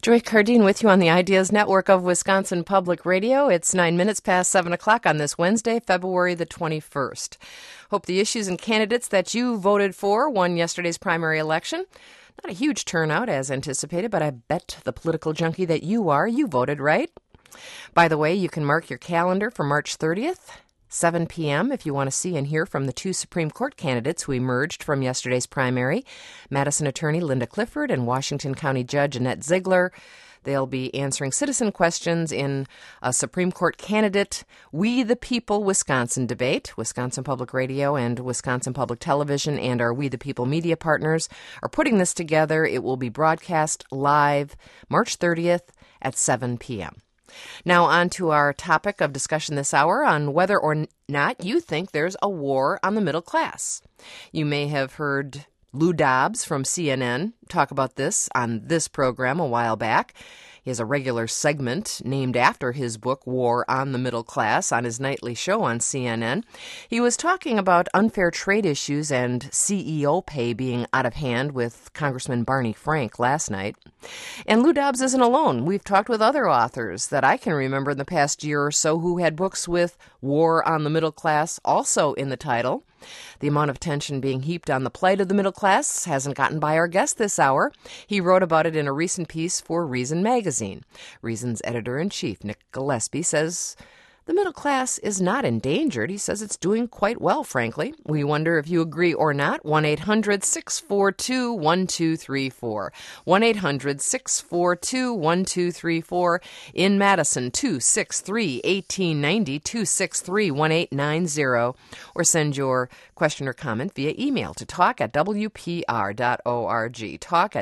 Joy Cardine with you on the Ideas Network of Wisconsin Public Radio. It's 9 minutes past 7 o'clock on this Wednesday, February the 21st. Hope the issues and candidates that you voted for won yesterday's primary election. Not a huge turnout as anticipated, but I bet the political junkie that you voted right. By the way, you can mark your calendar for March 30th. 7 p.m. if you want to see and hear from the two Supreme Court candidates who emerged from yesterday's primary, Madison attorney Linda Clifford and Washington County Judge Annette Ziegler. They'll be answering citizen questions in a Supreme Court candidate We the People Wisconsin debate. Wisconsin Public Radio and Wisconsin Public Television and our We the People media partners are putting this together. It will be broadcast live March 30th at 7 p.m. Now on to our topic of discussion this hour on whether or not you think there's a war on the middle class. You may have heard Lou Dobbs from CNN talk about this on this program a while back. He has a regular segment named after his book, War on the Middle Class, on his nightly show on CNN. He was talking about unfair trade issues and CEO pay being out of hand with Congressman Barney Frank last night. And Lou Dobbs isn't alone. We've talked with other authors that I can remember in the past year or so who had books with War on the Middle Class also in the title. The amount of attention being heaped on the plight of the middle class hasn't gotten by our guest this hour. He wrote about it in a recent piece for Reason magazine. Reason's editor-in-chief, Nick Gillespie, says the middle class is not endangered. He says it's doing quite well, frankly. We wonder if you agree or not. 1-800-642-1234. 1-800-642-1234. In Madison, 263-1890, 263-1890. Or send your question or comment via email to talk@wpr.org.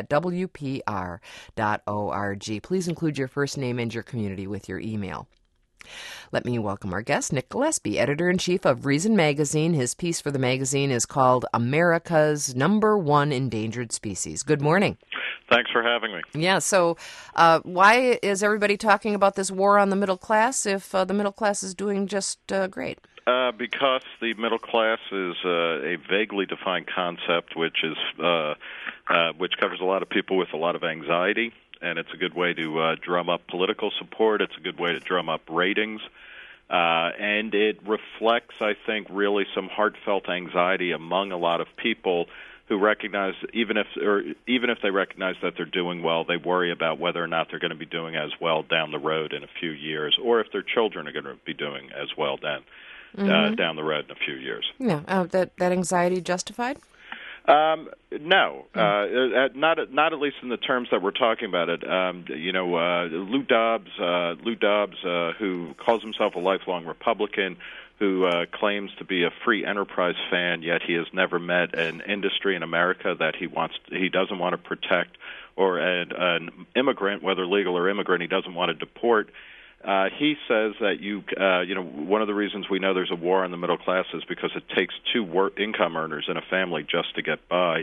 Talk@wpr.org. Please include your first name and your community with your email. Let me welcome our guest, Nick Gillespie, editor-in-chief of Reason magazine. His piece for the magazine is called America's #1 Endangered Species. Good morning. Thanks for having me. Yeah, so why is everybody talking about this war on the middle class if the middle class is doing just great? Because the middle class is a vaguely defined concept which covers a lot of people with a lot of anxiety. And it's a good way to drum up political support. It's a good way to drum up ratings. And it reflects, I think, really some heartfelt anxiety among a lot of people who recognize, even if they recognize that they're doing well, they worry about whether or not they're going to be doing as well down the road in a few years, or if their children are going to be doing as well down the road in a few years. Yeah, that anxiety justified? No, not at least in the terms that we're talking about it. Lou Dobbs, who calls himself a lifelong Republican, who claims to be a free enterprise fan, yet he has never met an industry in America that he doesn't want to protect, or an immigrant, whether legal or immigrant, he doesn't want to deport. He says that one of the reasons we know there's a war on the middle class is because it takes two income earners in a family just to get by.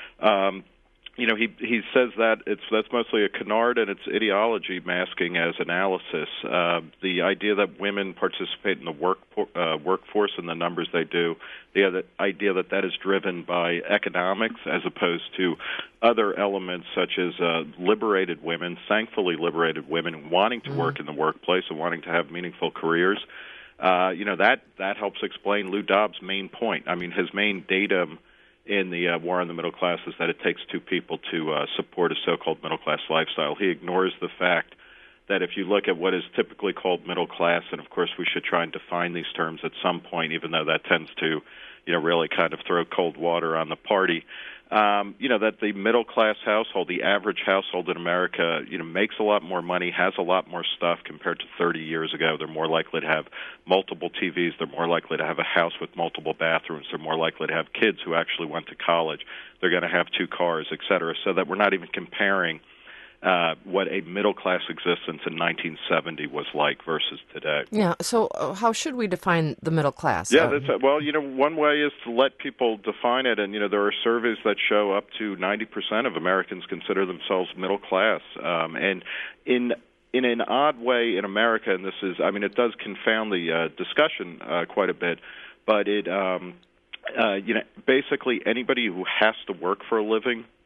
He says that that's mostly a canard, and it's ideology masking as analysis. The idea that women participate in the workforce in the numbers they do, the idea that is driven by economics as opposed to other elements such as liberated women, thankfully liberated women wanting to work in the workplace and wanting to have meaningful careers. That helps explain Lou Dobbs' main point. I mean, his main datum in the war on the middle class is that it takes two people to support a so-called middle-class lifestyle. He ignores the fact that if you look at what is typically called middle class, and of course we should try and define these terms at some point, even though that tends to, really kind of throw cold water on the party, that the middle-class household, the average household in America, makes a lot more money, has a lot more stuff compared to 30 years ago. They're more likely to have multiple TVs. They're more likely to have a house with multiple bathrooms. They're more likely to have kids who actually went to college. They're going to have two cars, et cetera, so that we're not even comparing what a middle-class existence in 1970 was like versus today. Yeah, so how should we define the middle class? Yeah, one way is to let people define it, and, there are surveys that show up to 90% of Americans consider themselves middle class. And in an odd way in America, and it does confound the discussion quite a bit, but it, basically anybody who has to work for a living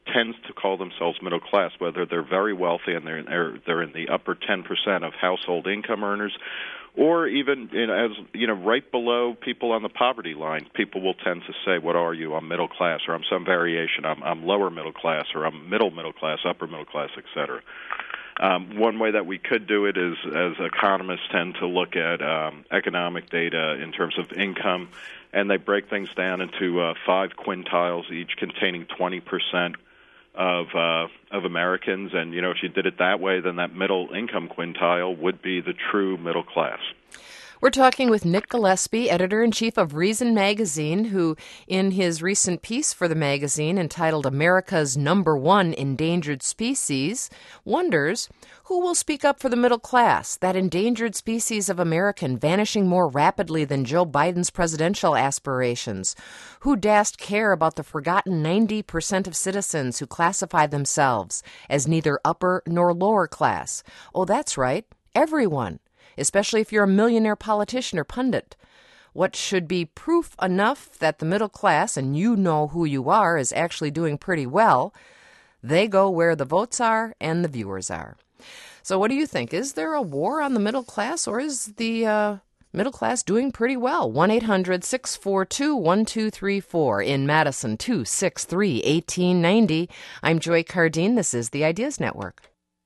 tends to call themselves middle class, whether they're very wealthy and they're in the upper 10% of household income earners, or even right below people on the poverty line. People will tend to say, "What are you? I'm middle class," or "I'm some variation. I'm lower middle class," or "I'm middle class, upper middle class," etc. One way that we could do it is, as economists tend to look at economic data in terms of income, and they break things down into 5 quintiles, each containing 20% of Americans. And, if you did it that way, then that middle income quintile would be the true middle class. We're talking with Nick Gillespie, editor-in-chief of Reason Magazine, who, in his recent piece for the magazine entitled America's #1 Endangered Species, wonders who will speak up for the middle class, that endangered species of American vanishing more rapidly than Joe Biden's presidential aspirations. Who das't care about the forgotten 90% of citizens who classify themselves as neither upper nor lower class? Oh, that's right, everyone. Especially if you're a millionaire politician or pundit. What should be proof enough that the middle class, and you know who you are, is actually doing pretty well, they go where the votes are and the viewers are. So what do you think? Is there a war on the middle class, or is the middle class doing pretty well? 1-800-642-1234. In Madison, 263-1890. I'm Joy Cardine. This is the Ideas Network.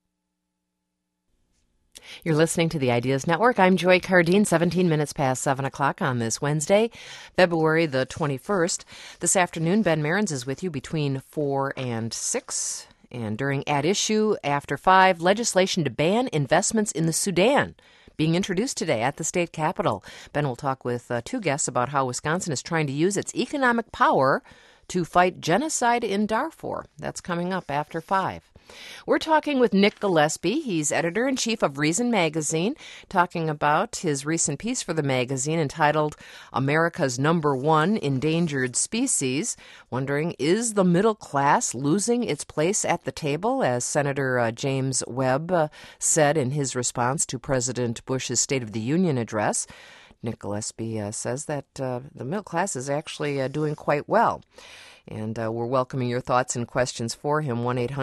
You're listening to the Ideas Network. I'm Joy Cardine, 17 minutes past 7 o'clock on this Wednesday, February the 21st. This afternoon, Ben Mehrens is with you between 4 and 6. And during At Issue, after 5, legislation to ban investments in the Sudan being introduced today at the state capitol. Ben will talk with 2 guests about how Wisconsin is trying to use its economic power to fight genocide in Darfur. That's coming up after 5. We're talking with Nick Gillespie. He's editor-in-chief of Reason Magazine, talking about his recent piece for the magazine entitled America's #1 Endangered Species, wondering, is the middle class losing its place at the table, as Senator James Webb said in his response to President Bush's State of the Union address. Nick Gillespie says that the middle class is actually doing quite well. And we're welcoming your thoughts and questions for him.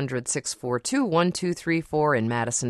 1-800-642-1234 in Madison,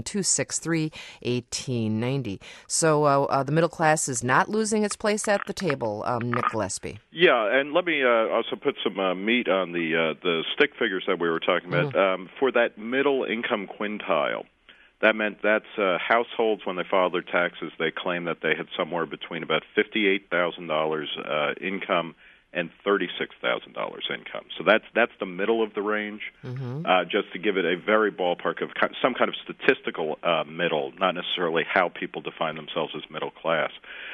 263-1890. So the middle class is not losing its place at the table, Nick Gillespie. Yeah, and let me also put some meat on the stick figures that we were talking about. For that middle income quintile, that meant that's households, when they file their taxes, they claim that they had somewhere between about $58,000 income and $36,000 income. So that's the middle of the range, just to give it a very ballpark of some kind of statistical middle, not necessarily how people define themselves as middle class.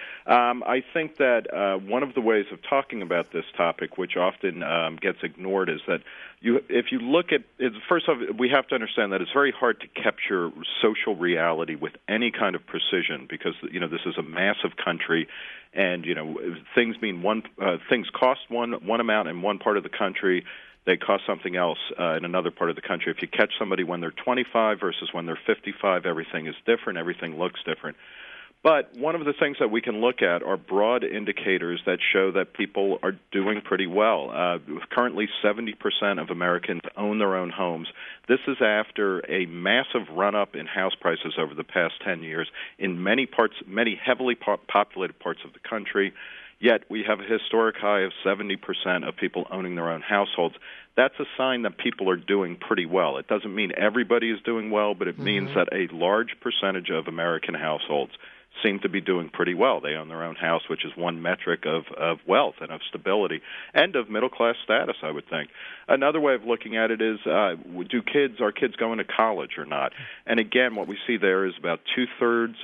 I think that one of the ways of talking about this topic, which often gets ignored, is that if you look at it, first off, we have to understand that it's very hard to capture social reality with any kind of precision, because this is a massive country, and things things cost one amount in one part of the country. They cost something else in another part of the country. If you catch somebody when they're 25 versus when they're 55, everything is different. Everything looks different. But one of the things that we can look at are broad indicators that show that people are doing pretty well. Currently, 70% of Americans own their own homes. This is after a massive run-up in house prices over the past 10 years in many heavily populated parts of the country. Yet we have a historic high of 70% of people owning their own households. That's a sign that people are doing pretty well. It doesn't mean everybody is doing well, but it means that a large percentage of American households seem to be doing pretty well. They own their own house, which is one metric of wealth and of stability and of middle-class status, I would think. Another way of looking at it is, are kids going to college or not? And again, what we see there is about two-thirds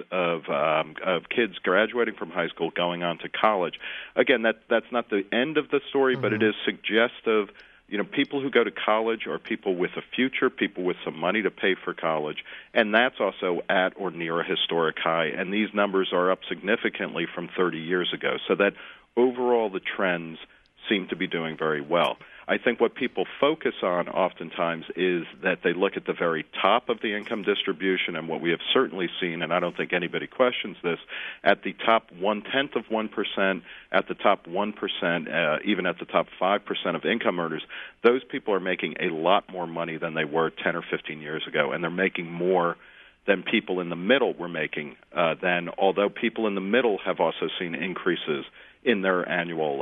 of kids graduating from high school going on to college. Again, that's not the end of the story, but it is suggestive. People who go to college are people with a future, people with some money to pay for college, and that's also at or near a historic high, and these numbers are up significantly from 30 years ago, so that overall the trends seem to be doing very well. I think what people focus on oftentimes is that they look at the very top of the income distribution, and what we have certainly seen, and I don't think anybody questions this, at the top 0.1%, at the top 1%, even at the top 5% of income earners, those people are making a lot more money than they were 10 or 15 years ago, and they're making more than people in the middle were making then, although people in the middle have also seen increases in their annual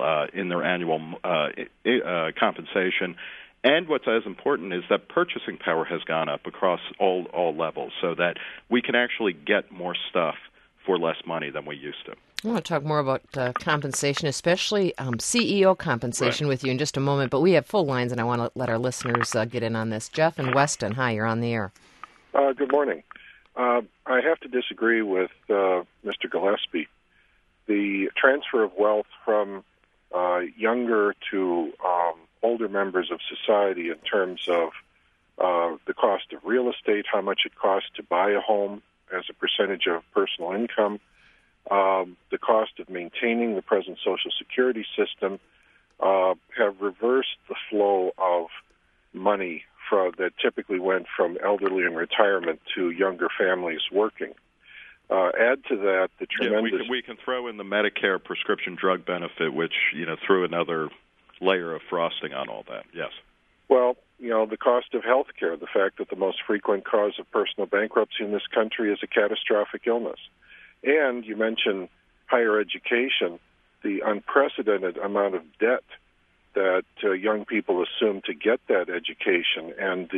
compensation. And what's as important is that purchasing power has gone up across all levels, so that we can actually get more stuff for less money than we used to. I want to talk more about compensation, especially CEO compensation, with you in just a moment, but we have full lines, and I want to let our listeners get in on this. Jeff in Weston, hi, you're on the air. Good morning. I have to disagree with Mr. Gillespie. The transfer of wealth from younger to older members of society in terms of the cost of real estate, how much it costs to buy a home as a percentage of personal income, the cost of maintaining the present Social Security system, have reversed the flow of money that typically went from elderly in retirement to younger families working. Add to that the tremendous... Yeah, we can throw in the Medicare prescription drug benefit, which, threw another layer of frosting on all that, yes. Well, the cost of health care, the fact that the most frequent cause of personal bankruptcy in this country is a catastrophic illness. And you mentioned higher education, the unprecedented amount of debt that young people assume to get that education, and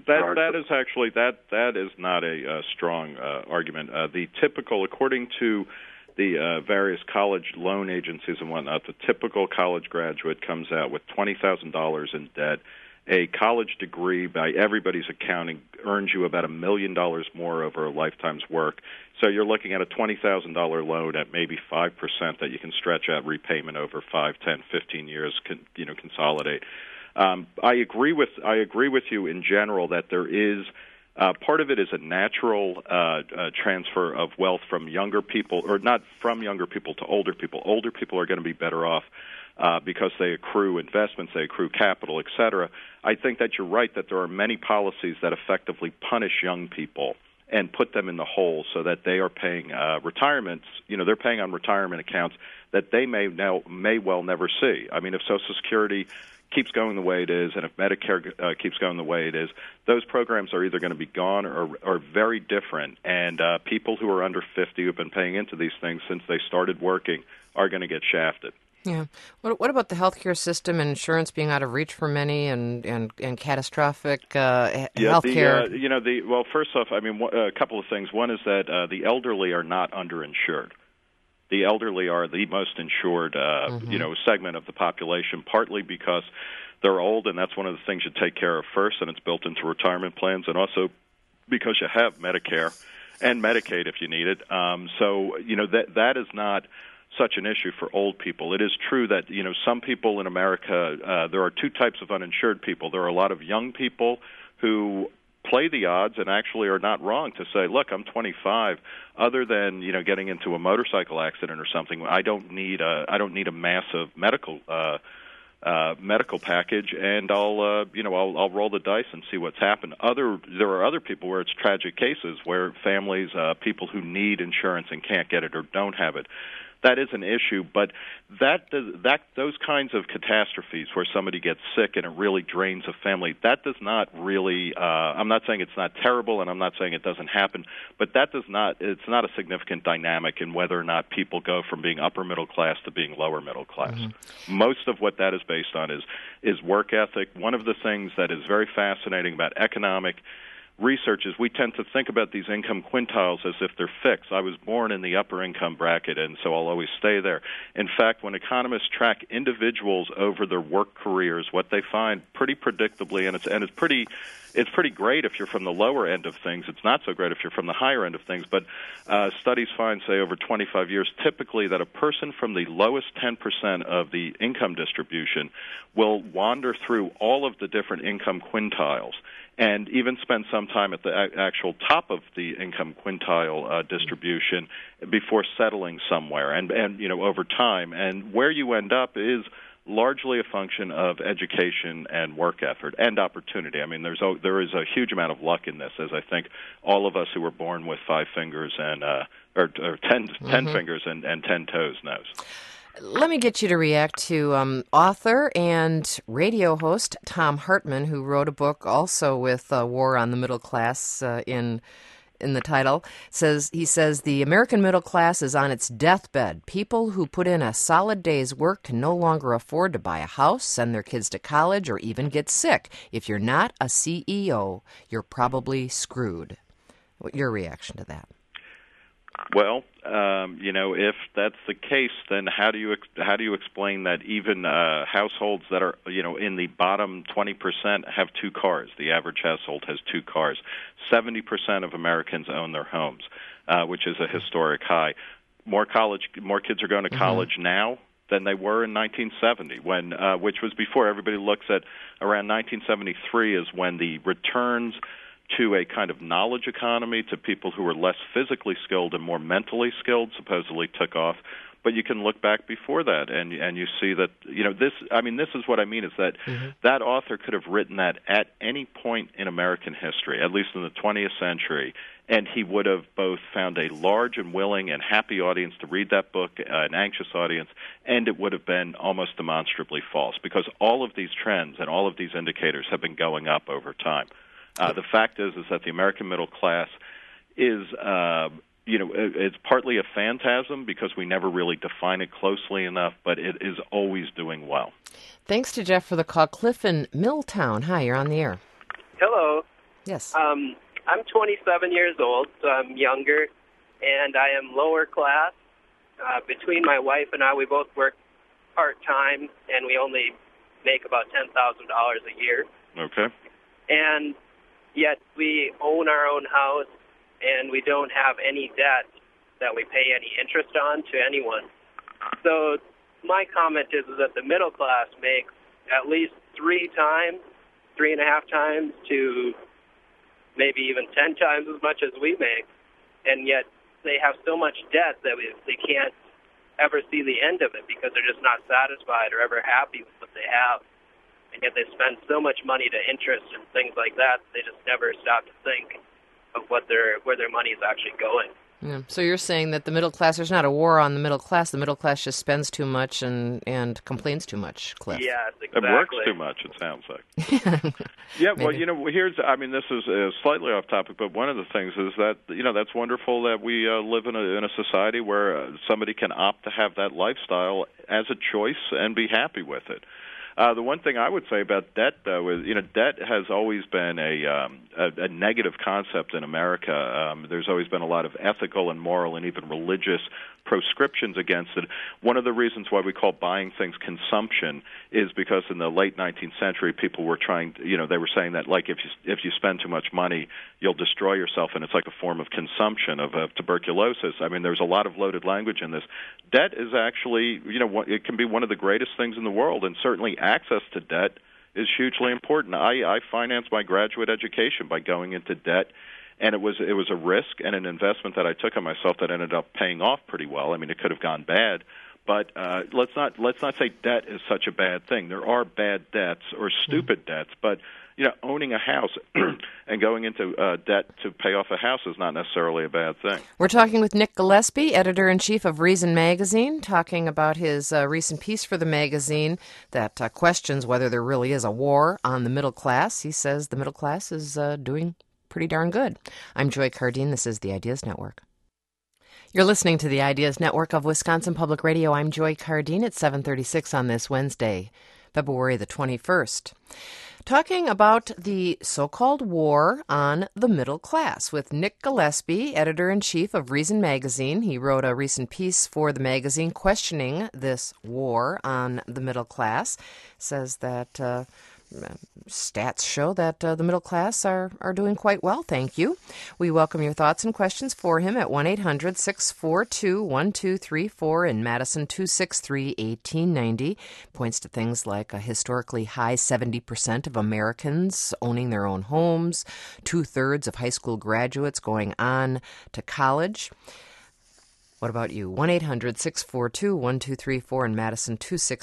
that is not a strong argument. The typical, according to the various college loan agencies and whatnot, the typical college graduate comes out with $20,000 in debt. A college degree, by everybody's accounting, earns you about $1 million more over a lifetime's work. So you're looking at a $20,000 loan at maybe 5% that you can stretch out repayment over 5, 10, 15 years, consolidate. I agree with you in general that there is part of it is a natural transfer of wealth from younger people, or not from younger people to older people. Older people are going to be better off because they accrue investments, they accrue capital, et cetera. I think that you're right that there are many policies that effectively punish young people and put them in the hole so that they are paying retirements. They're paying on retirement accounts that they may well never see. I mean, if Social Security keeps going the way it is, and if Medicare keeps going the way it is, those programs are either going to be gone or very different. And people who are under 50 who've been paying into these things since they started working are going to get shafted. Yeah. What about the healthcare system and insurance being out of reach for many, and catastrophic healthcare? Well, first off, I mean, a couple of things. One is that the elderly are not underinsured. The elderly are the most insured, segment of the population, partly because they're old, and that's one of the things you take care of first, and it's built into retirement plans, and also because you have Medicare and Medicaid if you need it. That is not such an issue for old people. It is true that, some people in America, there are two types of uninsured people. There are a lot of young people who play the odds and actually are not wrong to say, look, I'm 25. Other than, getting into a motorcycle accident or something, I don't need a massive medical package, and I'll roll the dice and see what's happened. There are other people where it's tragic cases where families, people who need insurance and can't get it or don't have it. That is an issue, but those kinds of catastrophes where somebody gets sick and it really drains a family, that does not really. I'm not saying it's not terrible, and I'm not saying it doesn't happen, but it's not a significant dynamic in whether or not people go from being upper middle class to being lower middle class. Mm-hmm. Most of what that is based on is work ethic. One of the things that is very fascinating about economic research is we tend to think about these income quintiles as if they're fixed. I was born in the upper income bracket, and so I'll always stay there. In fact, when economists track individuals over their work careers, what they find pretty predictably, and it's pretty great if you're from the lower end of things. It's not so great if you're from the higher end of things. But studies find, say, over 25 years, typically that a person from the lowest 10% of the income distribution will wander through all of the different income quintiles and even spend some time at the actual top of the income quintile distribution before settling somewhere and over time. And where you end up is largely a function of education and work effort and opportunity. I mean, there is a huge amount of luck in this, as I think all of us who were born with 5 fingers and or 10 fingers and 10 toes knows. Let me get you to react to author and radio host Thom Hartmann, who wrote a book also with War on the Middle Class in the title. He says the American middle class is on its deathbed. People who put in a solid day's work can no longer afford to buy a house, send their kids to college, or even get sick. If you're not a CEO, you're probably screwed. What's your reaction to that? Well, if that's the case, then how do you explain that even households that are in the bottom 20% have 2 cars? The average household has 2 cars. 70% of Americans own their homes, which is a historic high. More kids are going to college now than they were in 1970, which was before. Everybody looks at around 1973 is when the returns to a kind of knowledge economy, to people who were less physically skilled and more mentally skilled, supposedly took off. But you can look back before that, and you see that this. I mean, this is what I mean is that that author could have written that at any point in American history, at least in the 20th century, and he would have both found a large and willing and happy audience to read that book, an anxious audience, and it would have been almost demonstrably false, because all of these trends and all of these indicators have been going up over time. The fact is that the American middle class is, it's partly a phantasm because we never really define it closely enough, but it is always doing well. Thanks to Jeff for the call. Cliff in Milltown. Hi, you're on the air. Hello. Yes. I'm 27 years old, so I'm younger, and I am lower class. Between my wife and I, we both work part-time, and we only make about $10,000 a year. Okay. And yet we own our own house, and we don't have any debt that we pay any interest on to anyone. So my comment is that the middle class makes at least 3.5 times to maybe even 10 times as much as we make, and yet they have so much debt that they can't ever see the end of it because they're just not satisfied or ever happy with what they have. And yet they spend so much money to interest and things like that, they just never stop to think of where their money is actually going. Yeah. So you're saying that the middle class, there's not a war on the middle class. The middle class just spends too much and complains too much, Cliff. Yes, exactly. It works too much, it sounds like. Yeah, well, this is slightly off topic, but one of the things is that, that's wonderful that we live in a society where somebody can opt to have that lifestyle as a choice and be happy with it. The one thing I would say about debt, though, is debt has always been a negative concept in America. There's always been a lot of ethical and moral and even religious proscriptions against it. One of the reasons why we call buying things consumption is because in the late 19th century, people were they were saying that, like, if you spend too much money, you'll destroy yourself, and it's like a form of consumption of tuberculosis. I mean, there's a lot of loaded language in this. Debt is actually, it can be one of the greatest things in the world, and certainly access to debt is hugely important. I financed my graduate education by going into debt, and it was a risk and an investment that I took on myself that ended up paying off pretty well. I mean, it could have gone bad, but let's not say debt is such a bad thing. There are bad debts or stupid debts, but owning a house and going into debt to pay off a house is not necessarily a bad thing. We're talking with Nick Gillespie, editor-in-chief of Reason Magazine, talking about his recent piece for the magazine that questions whether there really is a war on the middle class. He says the middle class is doing pretty darn good. I'm Joy Cardine. This is the Ideas Network. You're listening to the Ideas Network of Wisconsin Public Radio. I'm Joy Cardine at 7:36 on this Wednesday, February the 21st. Talking about the so-called war on the middle class with Nick Gillespie, editor-in-chief of Reason Magazine. He wrote a recent piece for the magazine questioning this war on the middle class. Says that stats show that the middle class are doing quite well, thank you. We welcome your thoughts and questions for him at 1-800-642-1234 in Madison, 263-1890. Points to things like a historically high 70% of Americans owning their own homes, 2/3 of high school graduates going on to college. What about you? 1-800-642-1234 in Madison,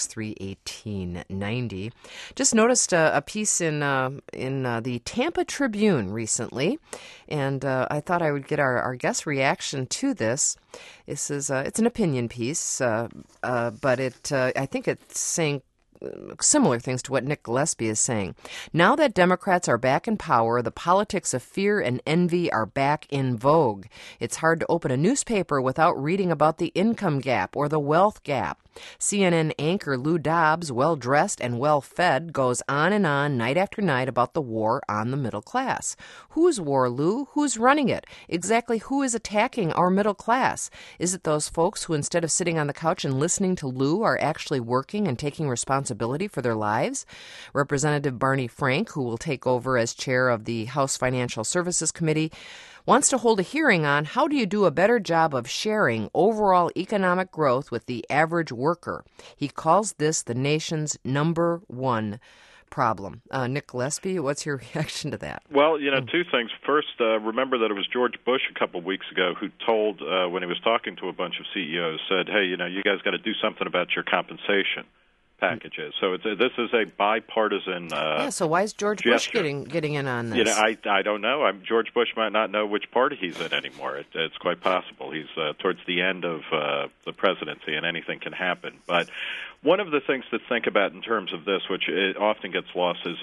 263-1890. Just noticed a piece in the Tampa Tribune recently, and I thought I would get our guest reaction to this. This is it's an opinion piece, but I think it's saying similar things to what Nick Gillespie is saying. Now that Democrats are back in power, the politics of fear and envy are back in vogue. It's hard to open a newspaper without reading about the income gap or the wealth gap. CNN anchor Lou Dobbs, well-dressed and well-fed, goes on and on night after night about the war on the middle class. Whose war, Lou? Who's running it? Exactly who is attacking our middle class? Is it those folks who, instead of sitting on the couch and listening to Lou, are actually working and taking responsibility for their lives? Representative Barney Frank, who will take over as chair of the House Financial Services Committee, wants to hold a hearing on how do you do a better job of sharing overall economic growth with the average worker. He calls this the nation's number one problem. Nick Gillespie, what's your reaction to that? Well, two things. First, remember that it was George Bush a couple of weeks ago who told, when he was talking to a bunch of CEOs, said, hey, you guys got to do something about your compensation packages. So this is a bipartisan so why is George Bush getting in on this? I don't know. George Bush might not know which party he's in anymore. It's quite possible. He's towards the end of the presidency, and anything can happen. But one of the things to think about in terms of this, which it often gets lost, is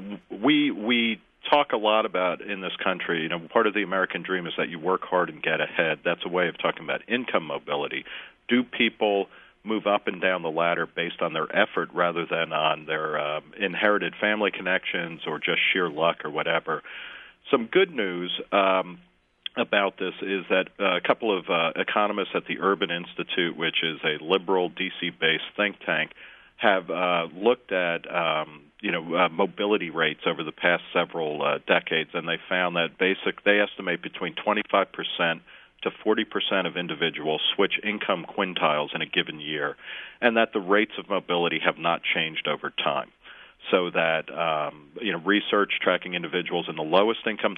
we talk a lot about in this country, part of the American dream is that you work hard and get ahead. That's a way of talking about income mobility. Do people move up and down the ladder based on their effort rather than on their inherited family connections or just sheer luck or whatever? Some good news about this is that a couple of economists at the Urban Institute, which is a liberal DC-based think tank, have looked at mobility rates over the past several decades, and they found that they estimate between 25% to 40% of individuals switch income quintiles in a given year, and that the rates of mobility have not changed over time. So that research tracking individuals in the lowest income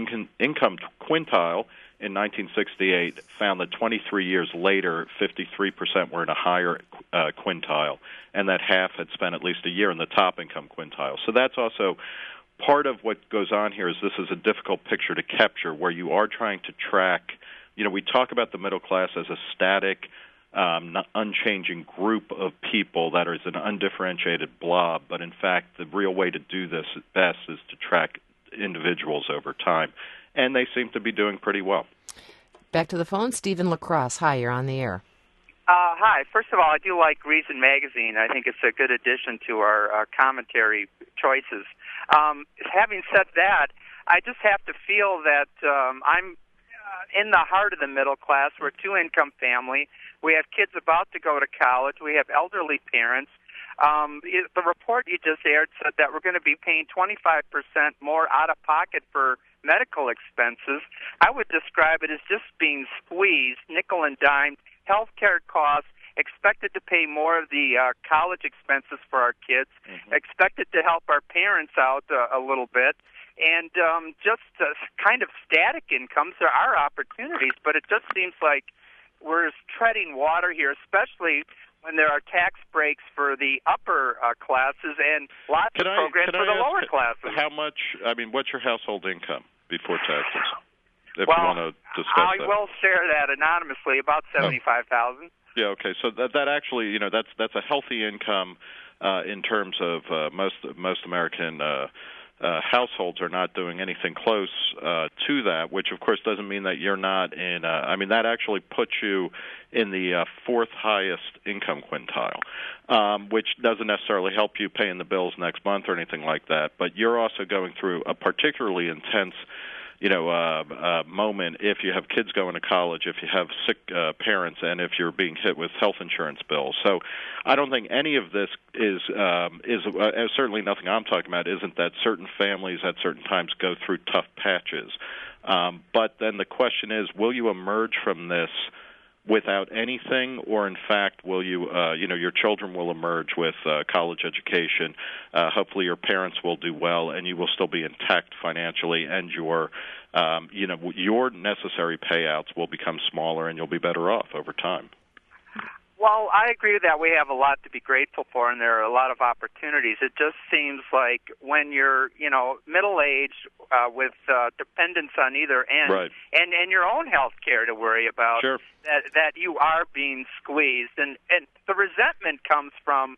quintile in 1968 found that 23 years later, 53% were in a higher quintile, and that half had spent at least a year in the top income quintile. So that's also part of what goes on here. Is this is a difficult picture to capture, where you are trying to track. We talk about the middle class as a static, unchanging group of people that is an undifferentiated blob, but in fact the real way to do this best is to track individuals over time, and they seem to be doing pretty well. Back to the phone, Stephen LaCrosse. Hi, you're on the air. Hi. First of all, I do like Reason Magazine. I think it's a good addition to our commentary choices. Having said that, I just have to feel that I'm in the heart of the middle class. We're a two-income family. We have kids about to go to college. We have elderly parents. The report you just aired said that we're going to be paying 25% more out of pocket for medical expenses. I would describe it as just being squeezed, nickel and dime, healthcare costs, expected to pay more of the college expenses for our kids, expected to help our parents out a little bit. And just kind of static incomes. There are opportunities, but it just seems like we're treading water here, especially when there are tax breaks for the upper classes and lots of programs for the lower classes. How much, what's your household income before taxes? If you want to discuss that. I will share that anonymously, about $75,000. Yeah, okay. So that actually, that's a healthy income in terms of most American households are not doing anything close to that, which of course doesn't mean that you're not in that actually puts you in the fourth highest income quintile, which doesn't necessarily help you paying the bills next month or anything like that, but you're also going through a particularly intense moment if you have kids going to college, if you have sick parents, and if you're being hit with health insurance bills. So I don't think any of this is certainly nothing I'm talking about isn't that certain families at certain times go through tough patches. But then the question is, will you emerge from this without anything, or in fact, will you, your children will emerge with college education. Hopefully your parents will do well, and you will still be intact financially, and your your necessary payouts will become smaller and you'll be better off over time. Well, I agree that we have a lot to be grateful for, and there are a lot of opportunities. It just seems like when you're, middle-aged with dependence on either end, right, and your own health care to worry about, sure, that you are being squeezed. And the resentment comes from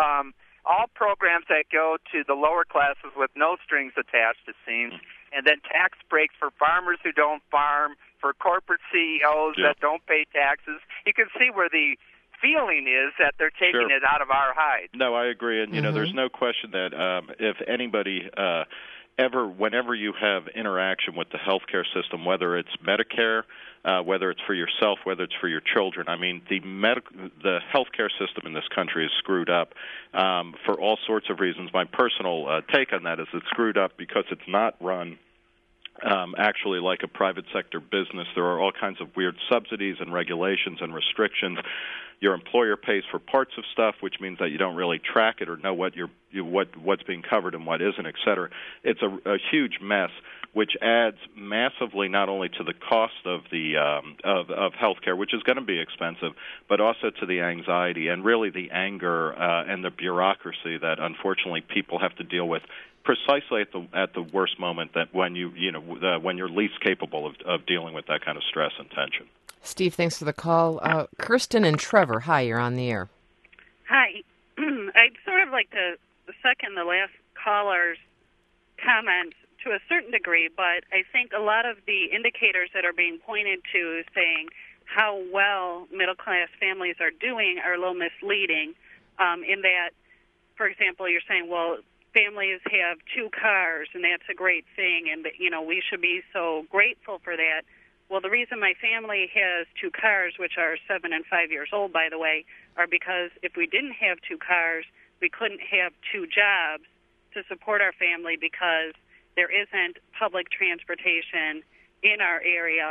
all programs that go to the lower classes with no strings attached, it seems, and then tax breaks for farmers who don't farm, for corporate CEOs that don't pay taxes. You can see where the feeling is that they're taking it out of our hide. No, I agree, and there's no question that if anybody whenever you have interaction with the healthcare system, whether it's Medicare, whether it's for yourself, whether it's for your children, I mean, the healthcare system in this country is screwed up for all sorts of reasons. My personal take on that is it's screwed up because it's not run actually like a private sector business. There are all kinds of weird subsidies and regulations and restrictions. Your employer pays for parts of stuff, which means that you don't really track it or know what's being covered and what isn't, et cetera. It's a huge mess, which adds massively not only to the cost of the of healthcare, which is going to be expensive, but also to the anxiety and really the anger and the bureaucracy that unfortunately people have to deal with precisely at the worst moment, that when when you're least capable of dealing with that kind of stress and tension. Steve, thanks for the call. Kirsten and Trevor, hi, you're on the air. Hi. I'd sort of like to second the last caller's comment to a certain degree, but I think a lot of the indicators that are being pointed to saying how well middle-class families are doing are a little misleading in that, for example, you're saying, well, families have 2 cars, and that's a great thing, and, we should be so grateful for that. Well, the reason my family has 2 cars, which are 7 and 5 years old, by the way, are because if we didn't have 2 cars, we couldn't have 2 jobs to support our family because there isn't public transportation in our area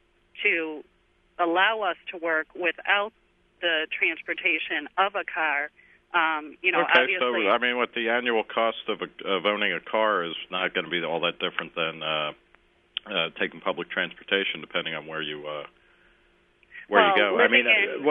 to allow us to work without the transportation of a car. Okay, obviously, so I mean, what the annual cost of owning a car is not going to be all that different than taking public transportation, depending on where you go. Living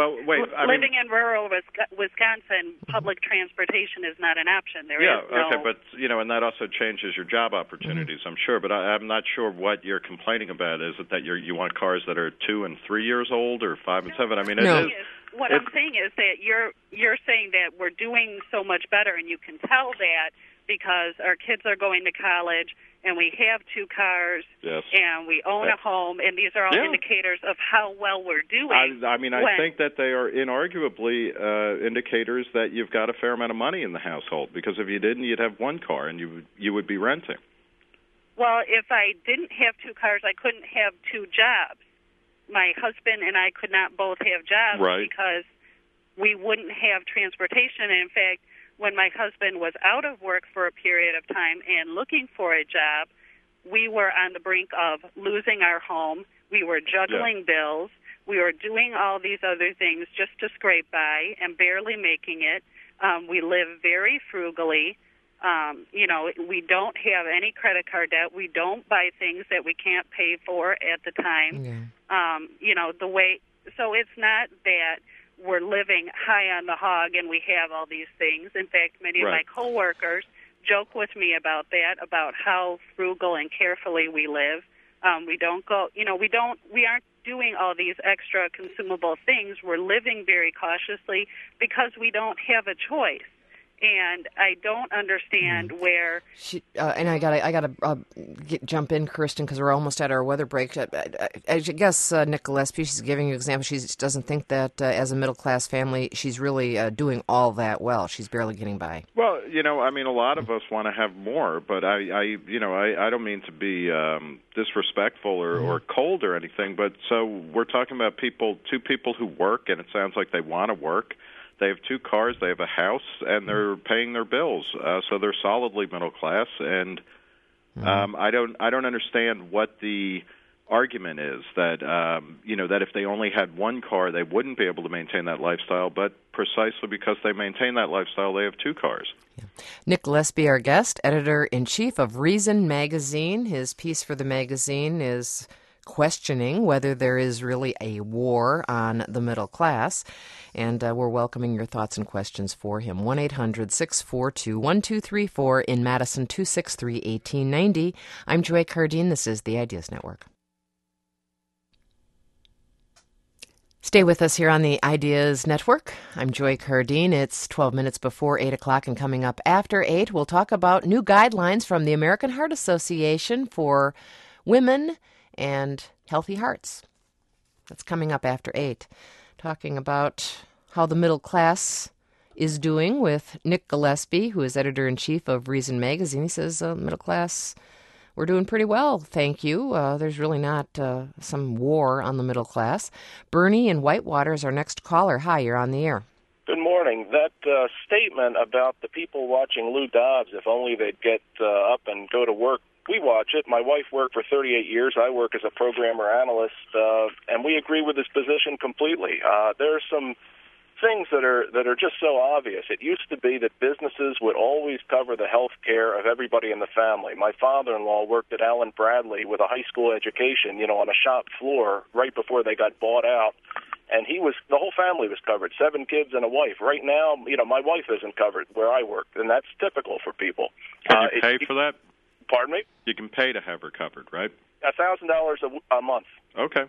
in rural Wisconsin, public transportation is not an option. And that also changes your job opportunities, I'm sure. But I'm not sure what you're complaining about. Is it that you want cars that are 2 and 3 years old, or 5 and 7? I mean, no. it is. What I'm saying is that you're saying that we're doing so much better, and you can tell that because our kids are going to college, and we have 2 cars, and we own a home, and these are all indicators of how well we're doing. I think that they are inarguably indicators that you've got a fair amount of money in the household, because if you didn't, you'd have 1 car, and you would be renting. Well, if I didn't have 2 cars, I couldn't have 2 jobs. My husband and I could not both have jobs because we wouldn't have transportation. And in fact, when my husband was out of work for a period of time and looking for a job, we were on the brink of losing our home. We were juggling bills. We were doing all these other things just to scrape by and barely making it. We live very frugally. We don't have any credit card debt. We don't buy things that we can't pay for at the time. Yeah. So it's not that we're living high on the hog and we have all these things. In fact, many of my coworkers joke with me about that, about how frugal and carefully we live. We aren't doing all these extra consumable things. We're living very cautiously because we don't have a choice. And I don't understand where. And I gotta jump in, Kirsten, because we're almost at our weather break. I guess Nick Gillespie, she's giving you an example. She doesn't think that as a middle class family, she's really doing all that well. She's barely getting by. Well, a lot of us want to have more, but I don't mean to be disrespectful or cold or anything. But so we're talking about 2 people who work, and it sounds like they want to work. They have 2 cars, they have a house, and they're paying their bills. So they're solidly middle class, and I don't understand what the argument is that that if they only had one car, they wouldn't be able to maintain that lifestyle. But precisely because they maintain that lifestyle, they have two cars. Yeah. Nick Gillespie, our guest, editor-in-chief of Reason Magazine. His piece for the magazine is questioning whether there is really a war on the middle class. And we're welcoming your thoughts and questions for him. 1-800-642-1234 in Madison, 263-1890. I'm Joy Cardine. This is the Ideas Network. Stay with us here on the Ideas Network. I'm Joy Cardine. It's 12 minutes before 8 o'clock, and coming up after 8, we'll talk about new guidelines from the American Heart Association for women and healthy hearts. That's coming up after 8. Talking about how the middle class is doing with Nick Gillespie, who is editor-in-chief of Reason Magazine. He says, middle class, we're doing pretty well, thank you. There's really not some war on the middle class. Bernie in Whitewater is our next caller. Hi, you're on the air. Good morning. That statement about the people watching Lou Dobbs, if only they'd get up and go to work. We watch it. My wife worked for 38 years. I work as a programmer analyst, and we agree with his position completely. There are some things that are just so obvious. It used to be that businesses would always cover the health care of everybody in the family. My father-in-law worked at Allen Bradley with a high school education, on a shop floor right before they got bought out. And the whole family was covered, 7 kids and a wife. Right now, my wife isn't covered where I work, and that's typical for people. Can you pay for that? Pardon me? You can pay to have her covered, right? $1,000 a month. Okay.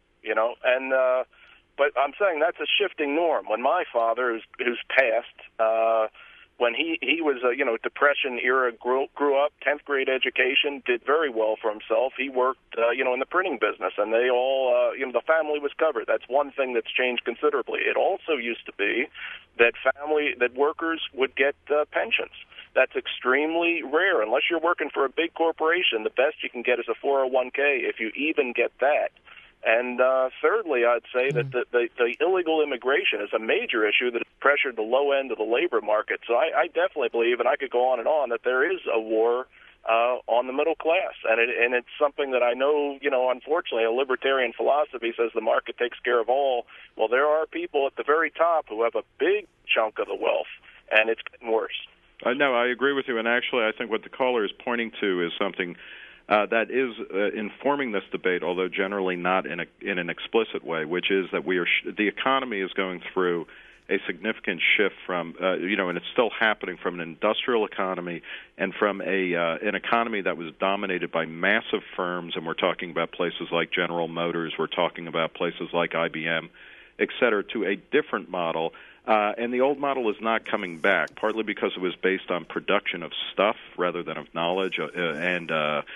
But I'm saying that's a shifting norm. When my father, who's passed, when he was Depression era, grew up, 10th grade education, did very well for himself. He worked in the printing business, and they all the family was covered. That's one thing that's changed considerably. It also used to be that workers would get pensions. That's extremely rare unless you're working for a big corporation. The best you can get is a 401k, if you even get that. And thirdly, I'd say that the illegal immigration is a major issue that has pressured the low end of the labor market. So I definitely believe, and I could go on and on, that there is a war on the middle class. And it's something that I know, unfortunately, a libertarian philosophy says the market takes care of all. Well, there are people at the very top who have a big chunk of the wealth, and it's getting worse. No, I agree with you. And actually, I think what the caller is pointing to is something that is informing this debate, although generally not in an explicit way, which is that the economy is going through a significant shift from, and it's still happening, from an industrial economy and from an economy that was dominated by massive firms, and we're talking about places like General Motors, we're talking about places like IBM, et cetera, to a different model. And the old model is not coming back, partly because it was based on production of stuff rather than of knowledge, and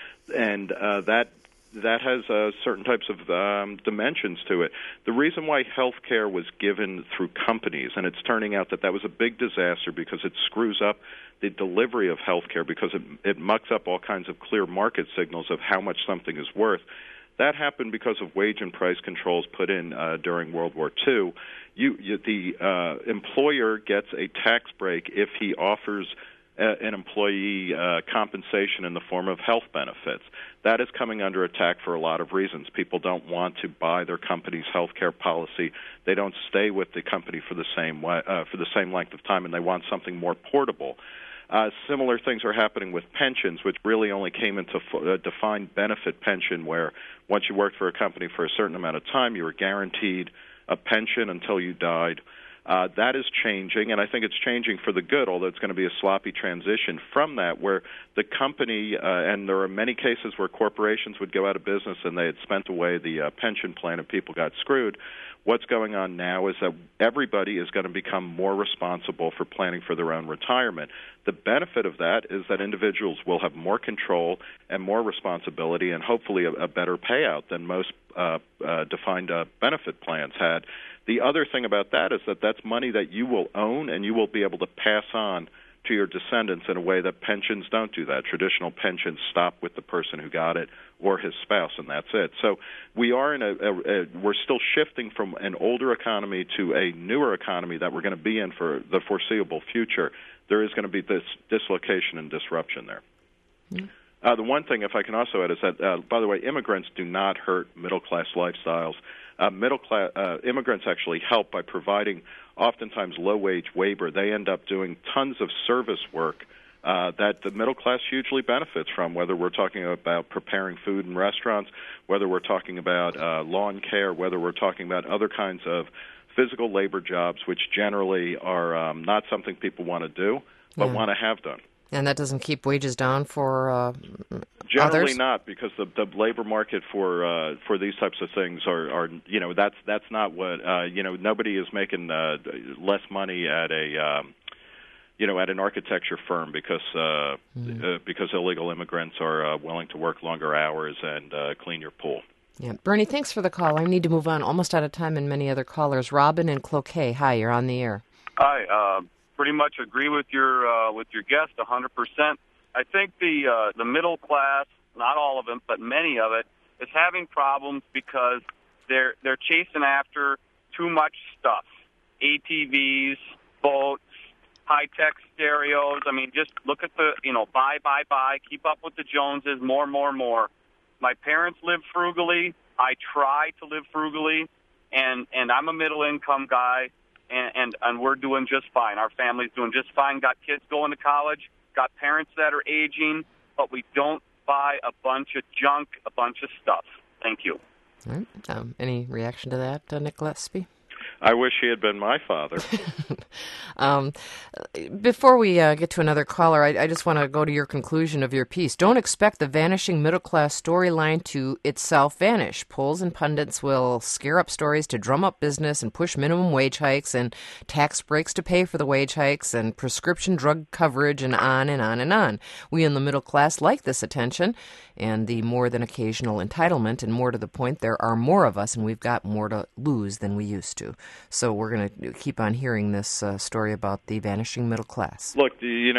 that has certain types of dimensions to it. The reason why health care was given through companies, and it's turning out that was a big disaster because it screws up the delivery of health care, because it mucks up all kinds of clear market signals of how much something is worth. That happened because of wage and price controls put in during World War II. The employer gets a tax break if he offers an employee compensation in the form of health benefits. That is coming under attack for a lot of reasons. People don't want to buy their company's health care policy. They don't stay with the company for the same length of time, and they want something more portable. Similar things are happening with pensions, which really only came into a defined benefit pension, where once you worked for a company for a certain amount of time, you were guaranteed a pension until you died. That is changing, and I think it's changing for the good, although it's going to be a sloppy transition from that, where the company, and there are many cases where corporations would go out of business and they had spent away the pension plan and people got screwed. What's going on now is that everybody is going to become more responsible for planning for their own retirement. The benefit of that is that individuals will have more control and more responsibility, and hopefully a better payout than most defined benefit plans had. The other thing about that is that that's money that you will own and you will be able to pass on to your descendants in a way that pensions don't do that. Traditional pensions stop with the person who got it or his spouse, and that's it. So we are we're still shifting from an older economy to a newer economy that we're going to be in for the foreseeable future. There is going to be this dislocation and disruption there. The one thing, if I can also add, is that, by the way, immigrants do not hurt middle-class lifestyles. Immigrants actually help by providing oftentimes low-wage labor. They end up doing tons of service work that the middle class hugely benefits from, whether we're talking about preparing food in restaurants, whether we're talking about lawn care, whether we're talking about other kinds of physical labor jobs, which generally are not something people want to do, but want to have done. And that doesn't keep wages down for generally others? Not, because the labor market for these types of things are that's not what nobody is making less money at a at an architecture firm because illegal immigrants are willing to work longer hours and clean your pool. Yeah, Bernie, thanks for the call. I need to move on. Almost out of time, and many other callers. Robin in Cloquet. Hi, you're on the air. Hi. Pretty much agree with your guest 100%. I think the middle class, not all of them, but many of it, is having problems because they're chasing after too much stuff. ATVs, boats, high-tech stereos. I mean, just look at the, buy, keep up with the Joneses, more. My parents live frugally. I try to live frugally, and I'm a middle-income guy. And we're doing just fine. Our family's doing just fine. Got kids going to college, got parents that are aging, but we don't buy a bunch of junk, a bunch of stuff. Thank you. All right. Any reaction to that, Nick Gillespie? I wish he had been my father. Before we get to another caller, I just want to go to your conclusion of your piece. Don't expect the vanishing middle-class storyline to itself vanish. Polls and pundits will scare up stories to drum up business and push minimum wage hikes and tax breaks to pay for the wage hikes and prescription drug coverage and on and on and on. We in the middle class like this attention and the more than occasional entitlement, and more to the point, there are more of us and we've got more to lose than we used to. So we're going to keep on hearing this story about the vanishing middle class. Look,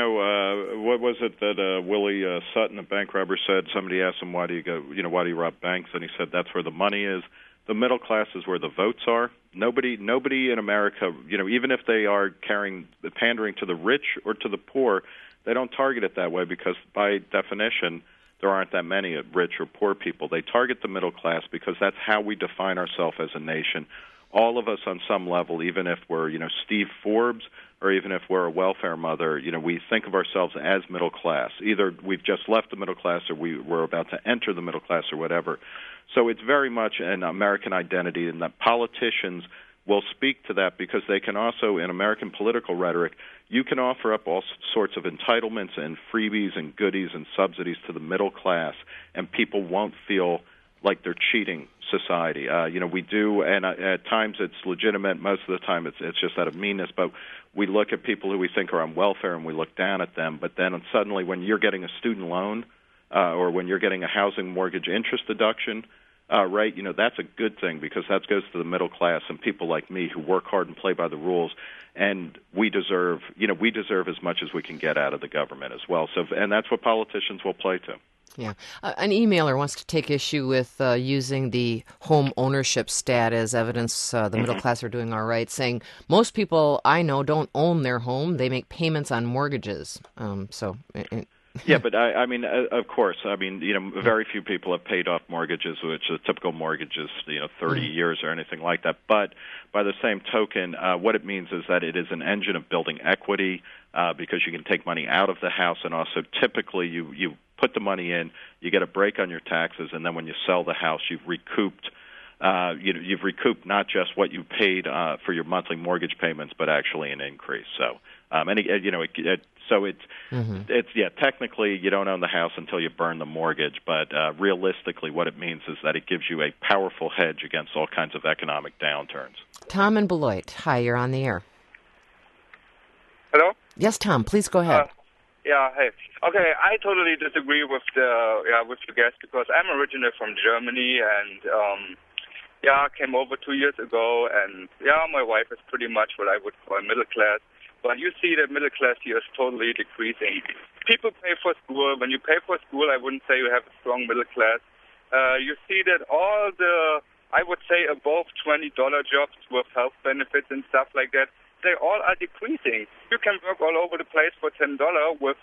what was it that Willie Sutton, a bank robber, said? Somebody asked him, why do you rob banks? And he said, that's where the money is. The middle class is where the votes are. Nobody in America, even if they are pandering to the rich or to the poor, they don't target it that way because by definition, there aren't that many rich or poor people. They target the middle class because that's how we define ourselves as a nation. All of us on some level, even if we're, Steve Forbes or even if we're a welfare mother, we think of ourselves as middle class. Either we've just left the middle class or we're about to enter the middle class or whatever. So it's very much an American identity, and that politicians will speak to that because they can also, in American political rhetoric, you can offer up all sorts of entitlements and freebies and goodies and subsidies to the middle class, and people won't feel like they're cheating society. We do, and at times it's legitimate. Most of the time it's just out of meanness, but we look at people who we think are on welfare and we look down at them. But then suddenly when you're getting a student loan or when you're getting a housing mortgage interest deduction, that's a good thing because that goes to the middle class and people like me who work hard and play by the rules, and we deserve as much as we can get out of the government as well. So, and that's what politicians will play to. Yeah. An emailer wants to take issue with using the home ownership stat as evidence the middle class are doing all right, saying most people I know don't own their home. They make payments on mortgages. Yeah, but I mean, of course, very few people have paid off mortgages, which a typical mortgage is, 30 years or anything like that. But by the same token, what it means is that it is an engine of building equity because you can take money out of the house, and also typically you put the money in, you get a break on your taxes, and then when you sell the house, you've recouped. You've recouped not just what you paid for your monthly mortgage payments, but actually an increase. So, technically you don't own the house until you burn the mortgage, but realistically, what it means is that it gives you a powerful hedge against all kinds of economic downturns. Tom in Beloit, hi, you're on the air. Hello? Yes, Tom, please go ahead. Hey. Okay, I totally disagree with the guest because I'm originally from Germany and I came over 2 years ago, and my wife is pretty much what I would call middle class. But you see that middle class here is totally decreasing. People pay for school. When you pay for school, I wouldn't say you have a strong middle class. You see that all the, I would say, above $20 jobs with health benefits and stuff like that, they all are decreasing. You can work all over the place for $10 with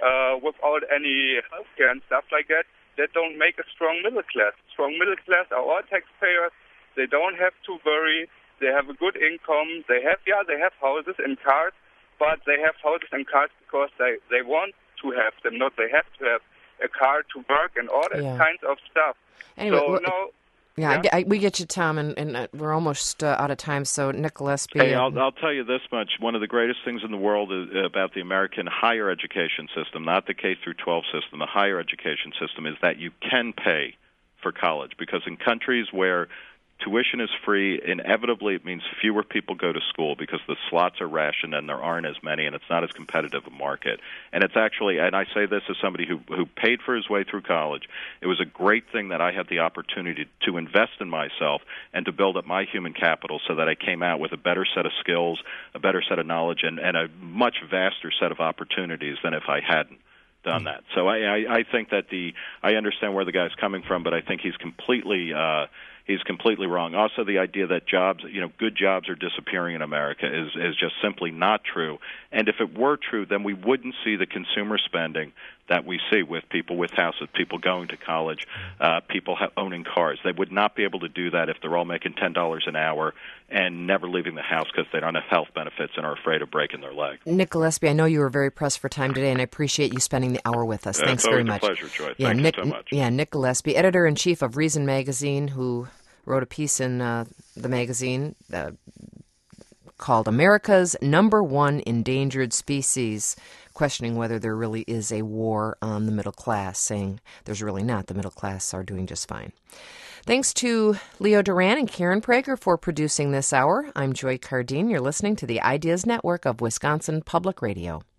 without any healthcare and stuff like that, that don't make a strong middle class. Strong middle class are all taxpayers. They don't have to worry. They have a good income. They have houses and cars, but they have houses and cars because they want to have them, not they have to have a car to work and all that kinds of stuff. Anyway, So, we get you, Tom, and we're almost out of time. So, Nick Gillespie. Hey, I'll tell you this much. One of the greatest things in the world is about the American higher education system, not the K through 12 system, the higher education system, is that you can pay for college. Because in countries where tuition is free, inevitably it means fewer people go to school because the slots are rationed and there aren't as many, and it's not as competitive a market. And it's actually, and I say this as somebody who paid for his way through college, it was a great thing that I had the opportunity to invest in myself and to build up my human capital so that I came out with a better set of skills, a better set of knowledge, and a much vaster set of opportunities than if I hadn't done that. So I think that I understand where the guy's coming from, but I think he's completely wrong. Also, the idea that jobs, good jobs are disappearing in America is just simply not true. And if it were true, then we wouldn't see the consumer spending that we see with people with houses, people going to college, people owning cars. They would not be able to do that if they're all making $10 an hour and never leaving the house because they don't have health benefits and are afraid of breaking their leg. Nick Gillespie, I know you were very pressed for time today, and I appreciate you spending the hour with us. Thanks very much. It's always a pleasure, Joy. Thank you so much. Yeah, Nick Gillespie, editor-in-chief of Reason Magazine, who wrote a piece in the magazine called America's #1 Endangered Species, questioning whether there really is a war on the middle class, saying there's really not. The middle class are doing just fine. Thanks to Leo Duran and Karen Prager for producing this hour. I'm Joy Cardine. You're listening to the Ideas Network of Wisconsin Public Radio.